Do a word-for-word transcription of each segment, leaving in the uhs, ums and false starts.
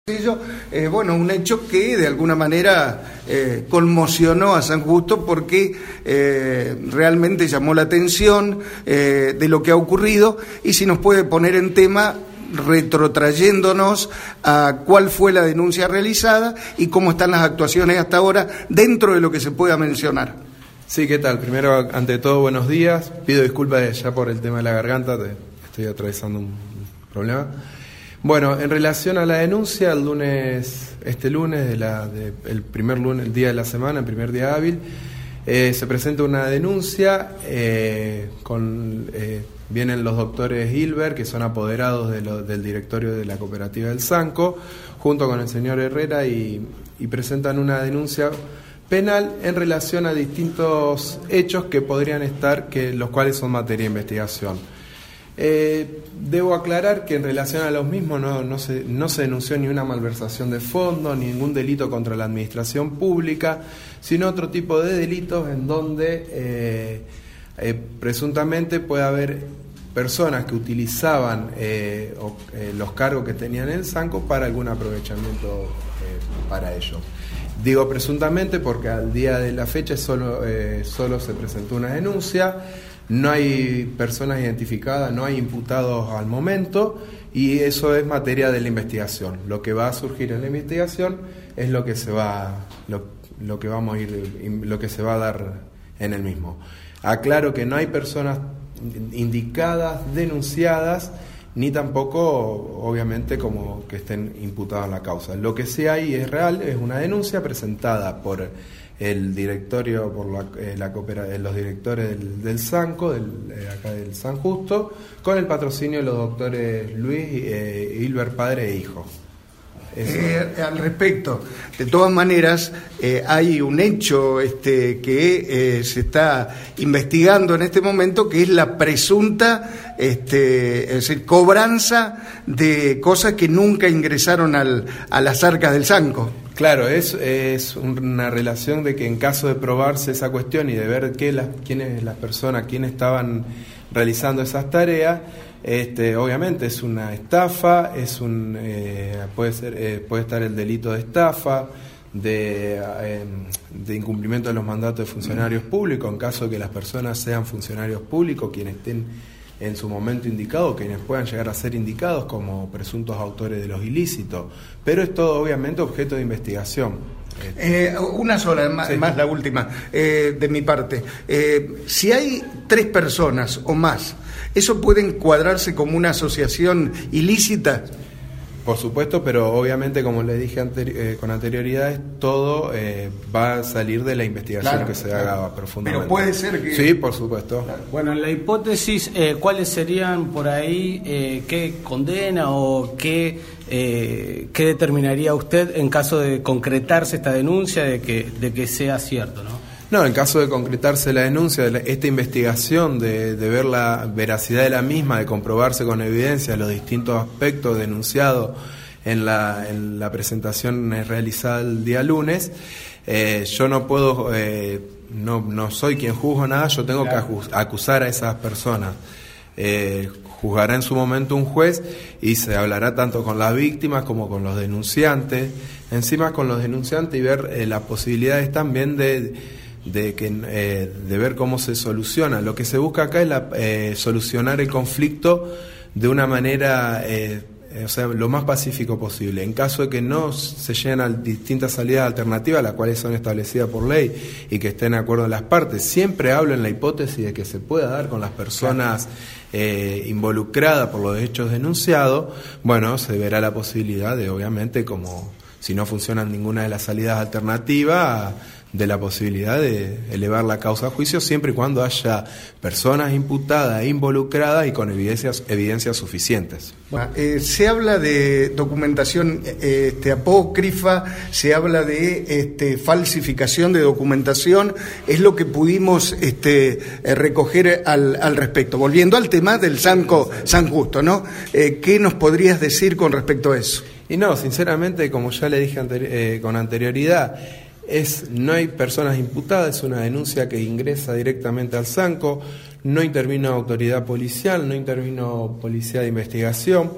Eh, bueno, un hecho que de alguna manera eh, conmocionó a San Justo porque eh, realmente llamó la atención eh, de lo que ha ocurrido, y si nos puede poner en tema retrotrayéndonos a cuál fue la denuncia realizada y cómo están las actuaciones hasta ahora dentro de lo que se pueda mencionar. Sí, ¿qué tal? Primero, ante todo, buenos días. Pido disculpas ya por el tema de la garganta, estoy atravesando un problema. Bueno, en relación a la denuncia, el lunes, este lunes, de la, de, el primer lunes, el día de la semana, el primer día hábil, eh, se presenta una denuncia, eh, con, eh, vienen los doctores Hilbert, que son apoderados de lo, del directorio de la cooperativa del Zanco, junto con el señor Herrera, y, y presentan una denuncia penal en relación a distintos hechos que podrían estar, que los cuales son materia de investigación. Eh, debo aclarar que en relación a los mismos no, no, se, no se denunció ni una malversación de fondos, ni ningún delito contra la administración pública, sino otro tipo de delitos en donde eh, eh, presuntamente puede haber personas que utilizaban eh, o, eh, los cargos que tenían en el Zanco para algún aprovechamiento eh, para ello. Digo presuntamente porque al día de la fecha solo, eh, solo se presentó una denuncia. No hay personas identificadas, no hay imputados al momento, y eso es materia de la investigación. Lo que va a surgir en la investigación es lo que se va, lo, lo que vamos a ir, lo que se va a dar en el mismo. Aclaro que no hay personas indicadas, denunciadas, ni tampoco, obviamente, como que estén imputadas en la causa. Lo que sí hay es real, es una denuncia presentada por el directorio, por la, eh, la coopera, los directores del, del Zanco, del, eh, acá del San Justo, con el patrocinio de los doctores Luis eh, Hilbert, padre e hijo. Eh, al respecto, de todas maneras, eh, hay un hecho este, que eh, se está investigando en este momento, que es la presunta este, es decir, cobranza de cosas que nunca ingresaron al, a las arcas del Zanco. Claro, es, es una relación de que en caso de probarse esa cuestión y de ver qué las, quiénes las personas, quiénes estaban realizando esas tareas, este, obviamente es una estafa, es un eh, puede ser eh, puede estar el delito de estafa, de, eh, de incumplimiento de los mandatos de funcionarios públicos, en caso de que las personas sean funcionarios públicos, quienes estén en su momento indicado, quienes puedan llegar a ser indicados como presuntos autores de los ilícitos, pero es todo obviamente objeto de investigación. Eh, una sola, más, sí. más la última, eh, de mi parte. Eh, si hay tres personas o más, ¿eso puede encuadrarse como una asociación ilícita? Por supuesto, pero obviamente, como le dije anteri- eh, con anterioridad, todo eh, va a salir de la investigación claro, que se claro. haga profundamente. Pero puede ser que... Sí, por supuesto. Claro. Bueno, en la hipótesis, eh, ¿cuáles serían por ahí, eh, qué condena o qué, eh, qué determinaría usted en caso de concretarse esta denuncia de que, de que sea cierto, ¿no? No, en caso de concretarse la denuncia, de la, esta investigación, de, de ver la veracidad de la misma, de comprobarse con evidencia los distintos aspectos denunciados en la, en la presentación realizada el día lunes, eh, yo no puedo, eh, no, no soy quien juzgo nada, yo tengo claro. que acusar a esas personas. Eh, juzgará en su momento un juez y se hablará tanto con las víctimas como con los denunciantes, encima con los denunciantes, y ver eh, las posibilidades también de... de que eh, de ver cómo se soluciona. Lo que se busca acá es la, eh, solucionar el conflicto de una manera eh, eh, o sea, lo más pacífico posible. En caso de que no se lleguen a distintas salidas alternativas, las cuales son establecidas por ley y que estén de acuerdo en las partes, siempre hablo en la hipótesis de que se pueda dar con las personas eh, involucradas por los hechos denunciados. Bueno, se verá la posibilidad de, obviamente, como si no funcionan ninguna de las salidas alternativas, de la posibilidad de elevar la causa a juicio, siempre y cuando haya personas imputadas e involucradas y con evidencias evidencias suficientes. Bueno, eh, se habla de documentación eh, este, apócrifa, se habla de este, falsificación de documentación, es lo que pudimos este, eh, recoger al, al respecto. Volviendo al tema del Zanco San Justo, ¿no? Eh, ¿Qué nos podrías decir con respecto a eso? Y no, sinceramente, como ya le dije anteri- eh, con anterioridad, Es, no hay personas imputadas, es una denuncia que ingresa directamente al Zanco, no intervino autoridad policial, no intervino policía de investigación,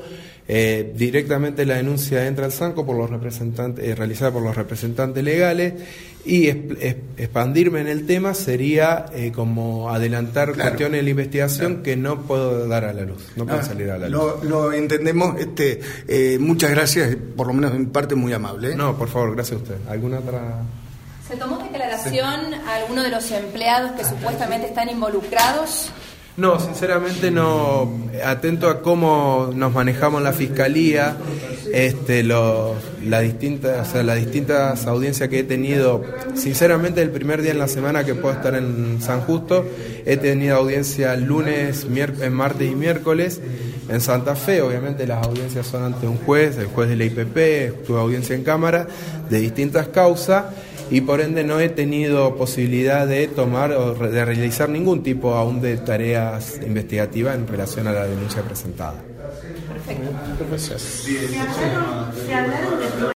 Eh, directamente la denuncia entra al SANCO por los representantes, eh, realizada por los representantes legales, y es, es, expandirme en el tema sería eh, como adelantar claro, cuestiones de la investigación claro. que no puedo dar a la luz, no pueden ah, salir a la luz. Lo, lo entendemos, este, eh, muchas gracias, por lo menos de mi parte muy amable. ¿eh? No, por favor, gracias a usted. ¿Alguna otra...? ¿Se tomó declaración sí. a alguno de los empleados que supuestamente están involucrados? No, sinceramente no. Atento a cómo nos manejamos en la fiscalía, este, los, la distinta, o sea, las distintas audiencias que he tenido. Sinceramente, el primer día en la semana que puedo estar en San Justo, he tenido audiencia lunes, miércoles, martes y miércoles. En Santa Fe, obviamente, las audiencias son ante un juez, el juez de la I P P, tuve audiencia en cámara de distintas causas. Y por ende no he tenido posibilidad de tomar o de realizar ningún tipo aún de tareas investigativas en relación a la denuncia presentada. Perfecto. Gracias. Se hablaron, se hablaron de